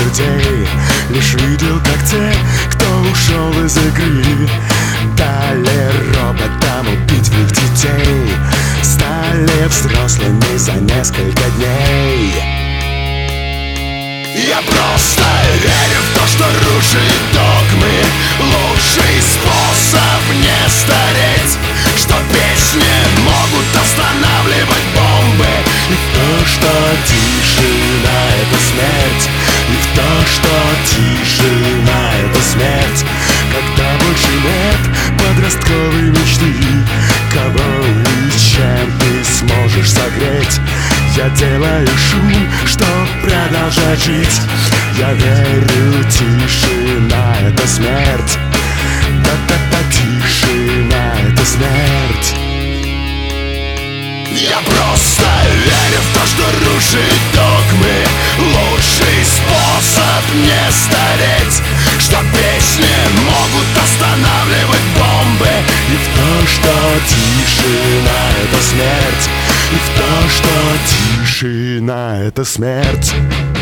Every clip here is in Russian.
людей. Лишь видел, как те, кто ушел из игры, дали роботам убить в них детей, стали взрослыми за несколько дней. Я просто верю в то, что рушит догмы лучший способ не стареть, что песни могут останавливать бомбы, и в то, что тишина — это смерть, и в то, что тишина — это смерть. Когда больше нет подростковой мечты, кого и чем ты сможешь согреть, я делаю шум, чтоб продолжать жить. Я верю, тишина — это смерть. Да-да-да, тишина — это смерть. Я просто верю в то, что рушить догмы лучший способ не стареть, что песни могут останавливать бомбы, и в то, что тишина — это смерть, и в то, что тишина — это смерть.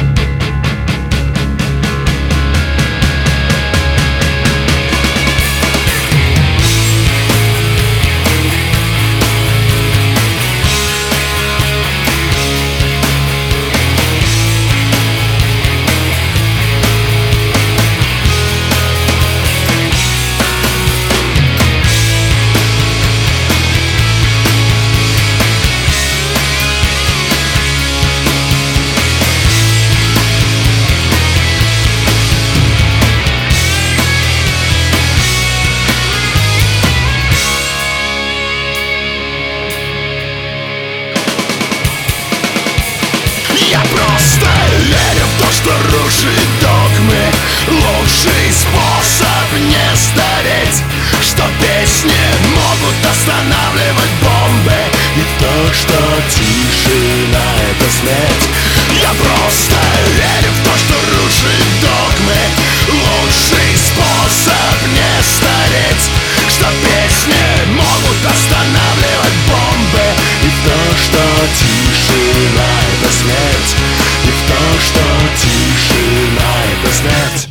Я просто верю в то, что рушить догмы лучший способ не стареть, что песни могут останавливать бомбы, и в то, что тишина — это смерть. Я просто верю в то, что рушить догмы лучший способ не стареть, что песни могут останавливать бомбы, и в то, что тишина — это смерть, и в то, что тишина — это смерть.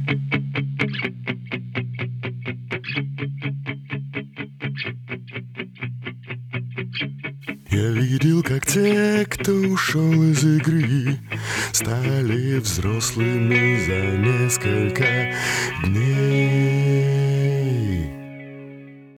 Я видел, как те, кто ушел из игры, стали взрослыми за несколько дней.